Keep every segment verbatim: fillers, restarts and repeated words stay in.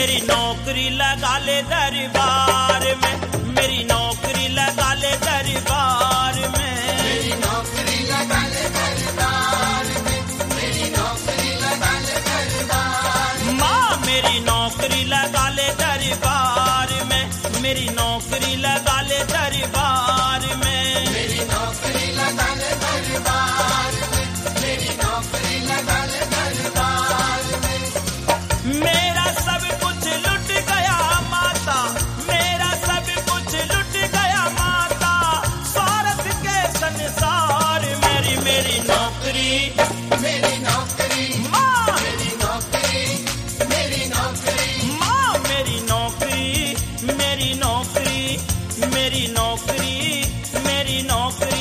मेरी नौकरी लगा ले दरबार में, मेरी नौकरी लगा ले दरबार में, मेरी नौकरी लगा ले दरबार में, मेरी नौकरी लगा ले दरबार में। माँ मेरी नौकरी लगा ले दरबार में, मेरी नौकरी लगा ले दरबार में, मेरी नौकरी लगा ले दरबार में, मेरी नौकरी लगा ले दरबार में। मेरा सब कुछ लुट गया माता, मेरा सब कुछ लुट गया माता, स्वार्थ के संसार। मेरी मेरी नौकरी, मेरी नौकरी, माँ मेरी नौकरी, मेरी नौकरी, माँ मेरी नौकरी, मेरी नौकरी, मेरी नौकरी, मेरी नौकरी।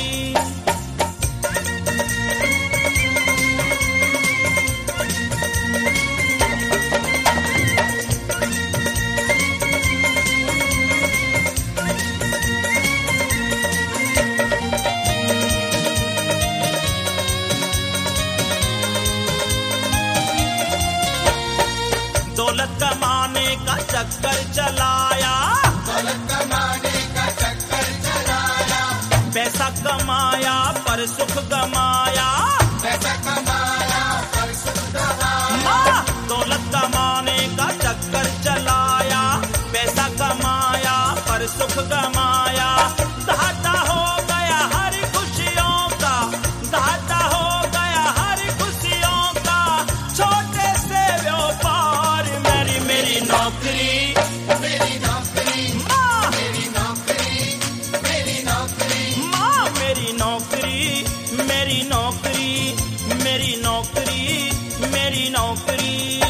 दौलत कमाने का चक्कर चलाया, दौलत कमाने का चक्कर चलाया, पैसा कमाया पर सुख गमाया, पैसा कमाया पर सुख गवाया। माँ दौलत कमाने का चक्कर चलाया, पैसा कमाया पर सुख गमाया, दाता हो गया हर खुशियों का, दाता हो गया हर खुशियों का, छोटे से व्यापार। मेरी मेरी नौकरी, मेरी नौकरी, माँ मेरी नौकरी, मेरी नौकरी, माँ मेरी नौकरी, मेरी नौकरी, मेरी नौकरी, मेरी नौकरी।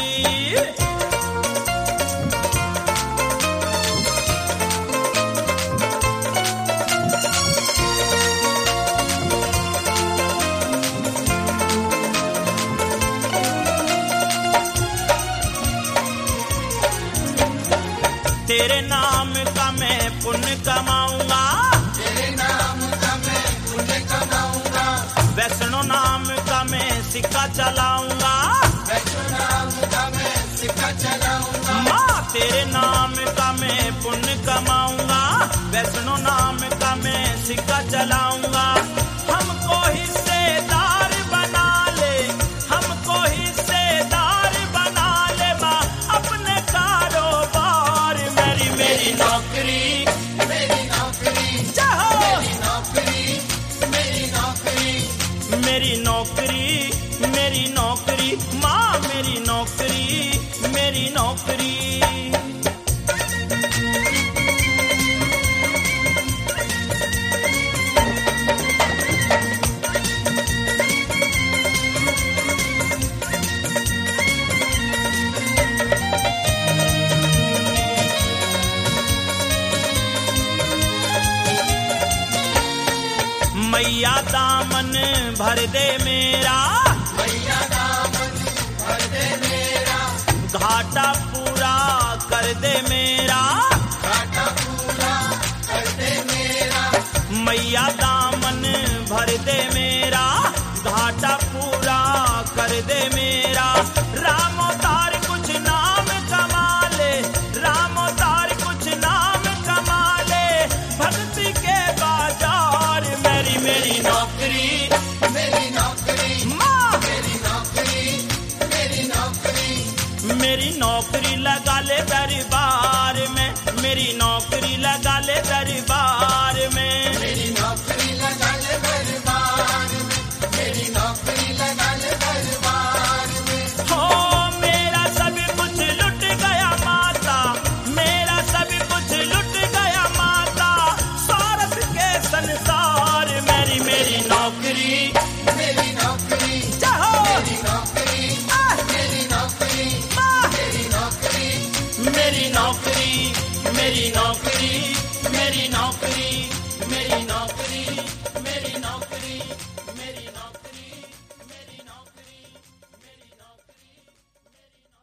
तेरे नाम का मैं पुण्य कमाऊंगा, तेरे नाम का मैं पुण्य कमाऊंगा, वैष्णो नाम का मैं सिक्का चलाऊंगा, वैष्णो नाम का मैं सिक्का चलाऊंगा। माँ तेरे नाम का मैं पुण्य कमाऊंगा, वैष्णो नाम का मैं सिक्का चलाऊंगा। हमको हिस्सेदार बना ले, हमको हिस्सेदार बना ले माँ अपने कारोबार। मेरी मेरी नौकरी, मेरी नौकरी, चाहो मेरी नौकरी, मेरी नौकरी, मेरी नौकरी, मेरी नौकरी, माँ मेरी नौकरी, मेरी नौकरी। मैया दामन भर दे मेरा, मैया दामन भर दे मेरा, घाटा पूरा कर दे मेरा, घाटा पूरा कर दे मेरा। मैया दामन भर दे मेरा, घाटा पूरा कर दे मेरा। राम अवतार कुछ नाम कमा ले, राम अवतार कुछ नाम कमा ले, भक्ति के बाजार। मेरी मेरी नौकरी, मेरी नौकरी, माँ मेरी नौकरी, मेरी नौकरी, मेरी नौकरी लगा ले दरबार में, मेरी नौकरी लगा ले दरबार में, मेरी नौकरी लगा ले दरबार में, मेरी नौकरी लगा ले दरबार में। हो मेरा सब कुछ लुट गया माता, मेरा सब कुछ लुट गया माता, स्वार्थ के संसार। मेरी मेरी नौकरी, मेरी नौकरी, चाहो मेरी नौकरी, मेरी नौकरी, माँ मेरी नौकरी, मेरी नौकरी, मेरी नौकरी, मेरी नौकरी, मेरी